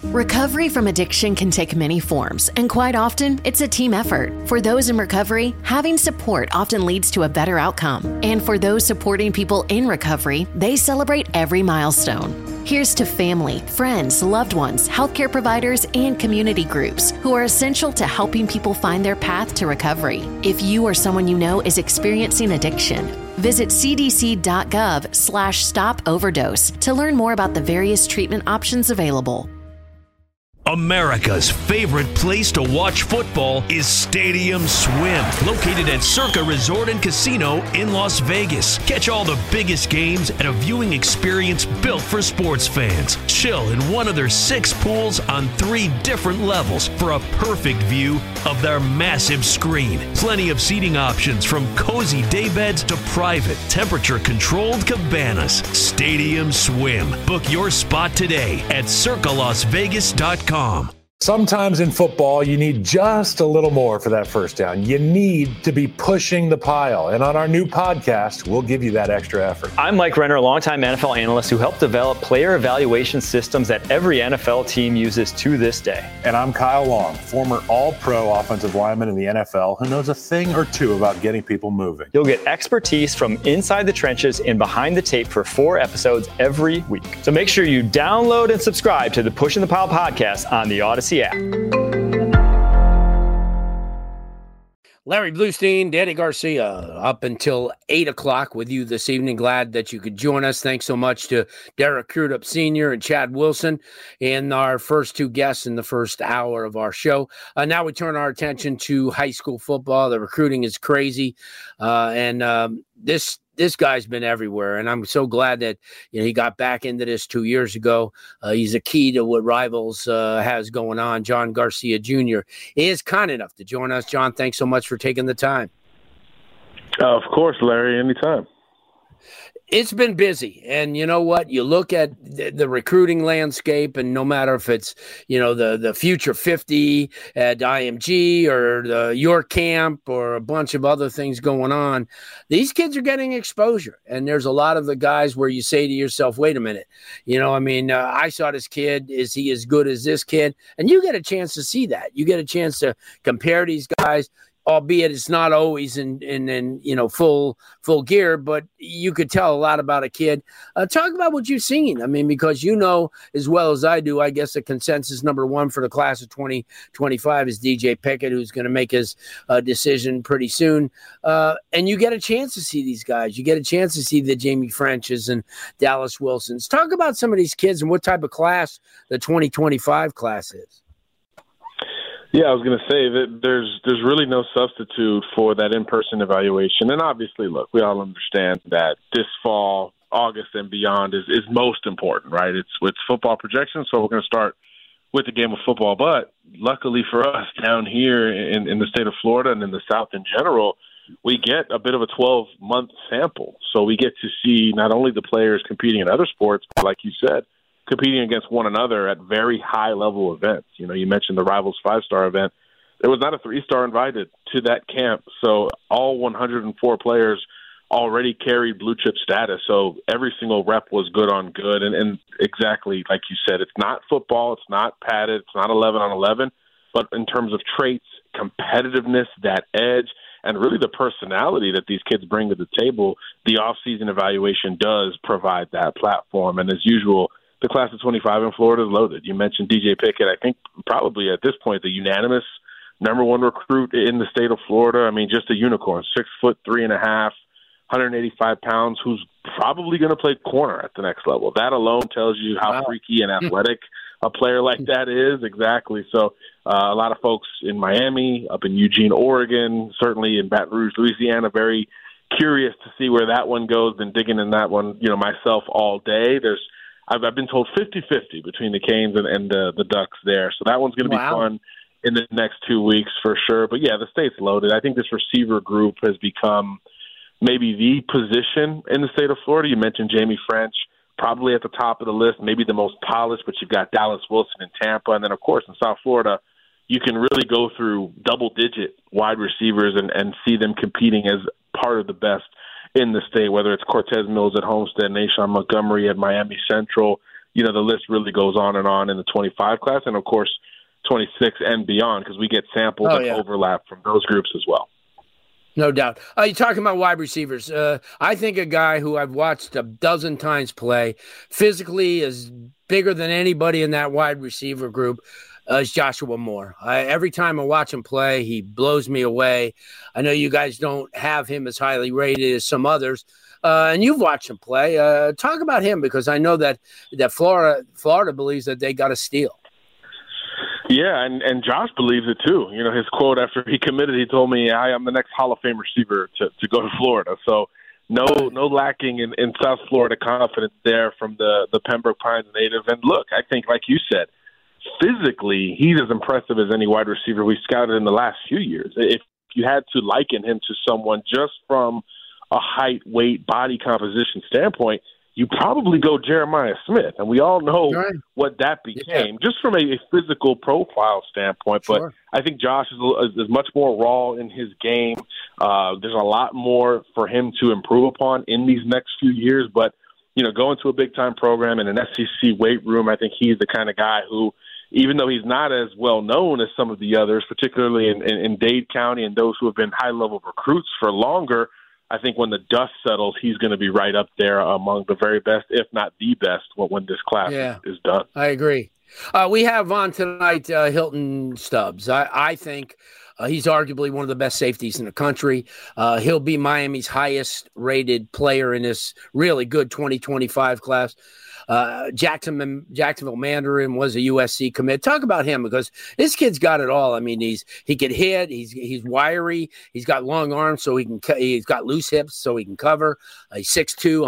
Recovery from addiction can take many forms, and quite often, it's a team effort. For those in recovery, having support often leads to a better outcome. And for those supporting people in recovery, they celebrate every milestone. Here's to family, friends, loved ones, healthcare providers, and community groups who are essential to helping people find their path to recovery. If you or someone you know is experiencing addiction, visit cdc.gov/stop-overdose to learn more about the various treatment options available. America's favorite place to watch football is Stadium Swim, located at Circa Resort and Casino in Las Vegas. Catch all the biggest games at a viewing experience built for sports fans. Chill in one of their 6 pools on 3 different levels for a perfect view of their massive screen. Plenty of seating options from cozy daybeds to private, temperature-controlled cabanas. Stadium Swim. Book your spot today at circalasvegas.com. Sometimes in football, you need just a little more for that first down. You need to be pushing the pile. And on our new podcast, we'll give you that extra effort. I'm Mike Renner, a longtime NFL analyst who helped develop player evaluation systems that every NFL team uses to this day. And I'm Kyle Long, former all-pro offensive lineman in the NFL who knows a thing or two about getting people moving. You'll get expertise from inside the trenches and behind the tape for 4 episodes every week. So make sure you download and subscribe to the Pushing the Pile podcast on the Odyssey app. Larry Bluestein, Danny Garcia, up until 8 o'clock with you this evening. Glad that you could join us. Thanks so much to Derek Crudup Sr. and Chad Wilson and our first 2 guests in the first hour of our show. Now we turn our attention to high school football. The recruiting is crazy, and this guy's been everywhere, and I'm so glad that he got back into this 2 years ago. He's a key to what Rivals has going on. John Garcia Jr. is kind enough to join us. John, thanks so much for taking the time. Of course, Larry, anytime. It's been busy, and you know what? You look at the recruiting landscape, and no matter if it's the Future 50 at IMG or your camp or a bunch of other things going on, these kids are getting exposure. And there's a lot of the guys where you say to yourself, "Wait a minute, I saw this kid. Is he as good as this kid?" And you get a chance to see that. You get a chance to compare these guys. Albeit it's not always in full gear, but you could tell a lot about a kid. Talk about what you've seen. I mean, because as well as I do, I guess the consensus number 1 for the class of 2025 is DJ Pickett, who's going to make his decision pretty soon. And you get a chance to see these guys. You get a chance to see the Jamie Frenches and Dallas Wilsons. Talk about some of these kids and what type of class the 2025 class is. Yeah, I was going to say that there's really no substitute for that in-person evaluation. And obviously, look, we all understand that this fall, August and beyond is most important, right? It's football projections, so we're going to start with the game of football. But luckily for us down here in the state of Florida and in the South in general, we get a bit of a 12-month sample. So we get to see not only the players competing in other sports, but like you said, competing against one another at very high-level events. You mentioned the Rivals 5-star event. There was not a 3-star invited to that camp, so all 104 players already carried blue-chip status, so every single rep was good on good. And exactly like you said, it's not football, it's not padded, it's not 11 on 11, but in terms of traits, competitiveness, that edge, and really the personality that these kids bring to the table, the off-season evaluation does provide that platform. And as usual, the class of 25 in Florida is loaded. You mentioned DJ Pickett. I think probably at this point the unanimous number 1 recruit in the state of Florida. I mean, just a unicorn, 6'3.5", 185 pounds, who's probably going to play corner at the next level. That alone tells you how freaky and athletic a player like that is. Exactly. So a lot of folks in Miami, up in Eugene, Oregon, certainly in Baton Rouge, Louisiana, very curious to see where that one goes. Been digging in that one, myself all day. I've been told 50-50 between the Canes and the Ducks there. So that one's going to be fun in the next 2 weeks for sure. But, yeah, the state's loaded. I think this receiver group has become maybe the position in the state of Florida. You mentioned Jamie French, probably at the top of the list, maybe the most polished, but you've got Dallas Wilson in Tampa. And then, of course, in South Florida, you can really go through double-digit wide receivers and see them competing as part of the best in the state, whether it's Cortez Mills at Homestead, Nashon Montgomery at Miami Central. the list really goes on in the 25 class, and of course 26 and beyond, because we get samples and overlap from those groups as well. No doubt. You're talking about wide receivers. I think a guy who I've watched a dozen times play, physically is bigger than anybody in that wide receiver group, is Joshua Moore. Every time I watch him play, he blows me away. I know you guys don't have him as highly rated as some others, and you've watched him play. Talk about him, because I know that Florida believes that they got a steal. Yeah, and Josh believes it too. His quote after he committed, he told me, I'm the next Hall of Fame receiver to go to Florida. So no lacking in South Florida confidence there from the Pembroke Pines native. And look, I think, like you said, physically, he's as impressive as any wide receiver we scouted in the last few years. If you had to liken him to someone just from a height, weight, body composition standpoint, you probably go Jeremiah Smith. And we all know what that became, just from a physical profile standpoint. But I think Josh is much more raw in his game. There's a lot more for him to improve upon in these next few years. But, going to a big-time program in an SEC weight room, I think he's the kind of guy who, even though he's not as well known as some of the others, particularly in Dade County and those who have been high-level recruits for longer, I think when the dust settles, he's going to be right up there among the very best, if not the best, when this class is done. I agree. We have on tonight Hilton Stubbs. I think he's arguably one of the best safeties in the country. He'll be Miami's highest-rated player in this really good 2025 class. Jacksonville Mandarin was a USC commit. Talk about him, because this kid's got it all. I mean, he can hit. He's wiry. He's got long arms, so he's got loose hips, so he can cover. He's 6'2",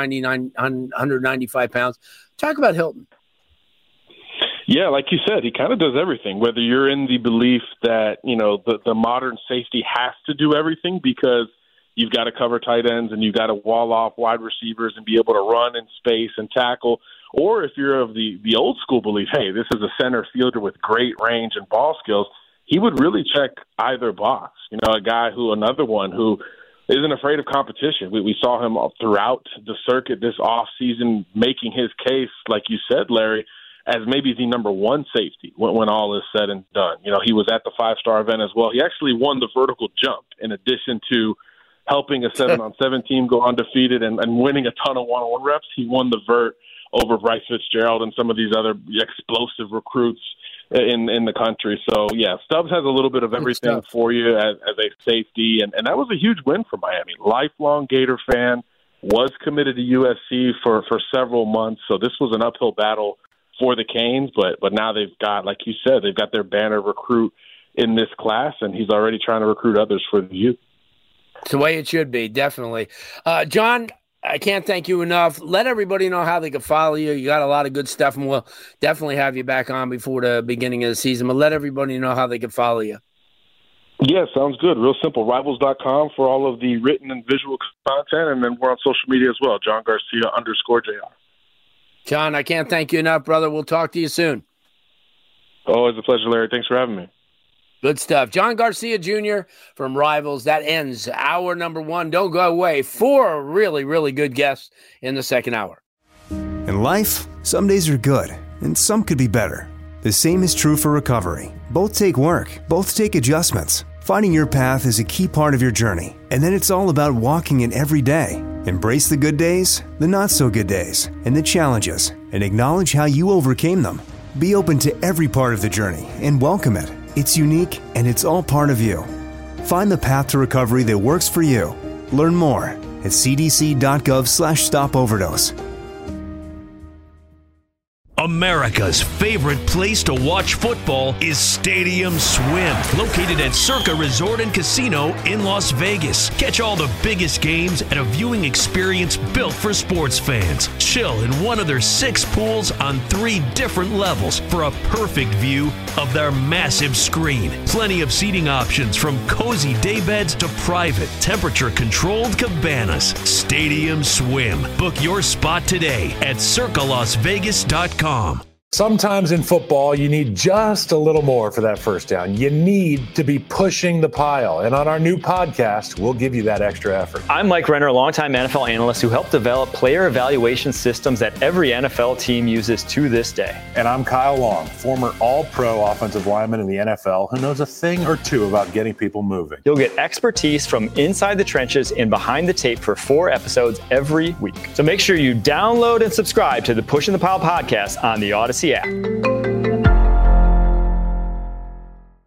195 pounds. Talk about Hilton. Yeah, like you said, he kind of does everything. Whether you're in the belief that the modern safety has to do everything because you've got to cover tight ends and you've got to wall off wide receivers and be able to run in space and tackle. Or if you're of the old school belief, hey, this is a center fielder with great range and ball skills, he would really check either box. Another one who isn't afraid of competition. We saw him throughout the circuit this offseason making his case, like you said, Larry, as maybe the number one safety when all is said and done. He was at the 5-star event as well. He actually won the vertical jump in addition to helping a 7-on-7 team go undefeated and winning a ton of one-on-one reps. He won the vert over Bryce Fitzgerald and some of these other explosive recruits in the country. So, yeah, Stubbs has a little bit of everything for you as a safety, and that was a huge win for Miami. Lifelong Gator fan, was committed to USC for several months, so this was an uphill battle for the Canes, but now they've got, like you said, they've got their banner recruit in this class, and he's already trying to recruit others for the youth. It's the way it should be, definitely. John, I can't thank you enough. Let everybody know how they can follow you. You got a lot of good stuff, and we'll definitely have you back on before the beginning of the season. But let everybody know how they can follow you. Yeah, sounds good. Real simple. Rivals.com for all of the written and visual content, and then we're on social media as well, John Garcia _JR. John, I can't thank you enough, brother. We'll talk to you soon. Always a pleasure, Larry. Thanks for having me. Good stuff. John Garcia Jr. from Rivals. That ends hour number one. Don't go away. 4 really, really good guests in the second hour. In life, some days are good, and some could be better. The same is true for recovery. Both take work. Both take adjustments. Finding your path is a key part of your journey, and then it's all about walking it every day. Embrace the good days, the not-so-good days, and the challenges, and acknowledge how you overcame them. Be open to every part of the journey and welcome it. It's unique, and it's all part of you. Find the path to recovery that works for you. Learn more at cdc.gov/stopoverdose. America's favorite place to watch football is Stadium Swim, located at Circa Resort and Casino in Las Vegas. Catch all the biggest games at a viewing experience built for sports fans. Chill in one of their 6 pools on 3 different levels for a perfect view of their massive screen. Plenty of seating options from cozy daybeds to private, temperature-controlled cabanas. Stadium Swim. Book your spot today at circalasvegas.com. Sometimes in football, you need just a little more for that first down. You need to be pushing the pile. And on our new podcast, we'll give you that extra effort. I'm Mike Renner, a longtime NFL analyst who helped develop player evaluation systems that every NFL team uses to this day. And I'm Kyle Long, former all-pro offensive lineman in the NFL who knows a thing or two about getting people moving. You'll get expertise from inside the trenches and behind the tape for 4 episodes every week. So make sure you download and subscribe to the Pushing the Pile podcast on the Odyssey app.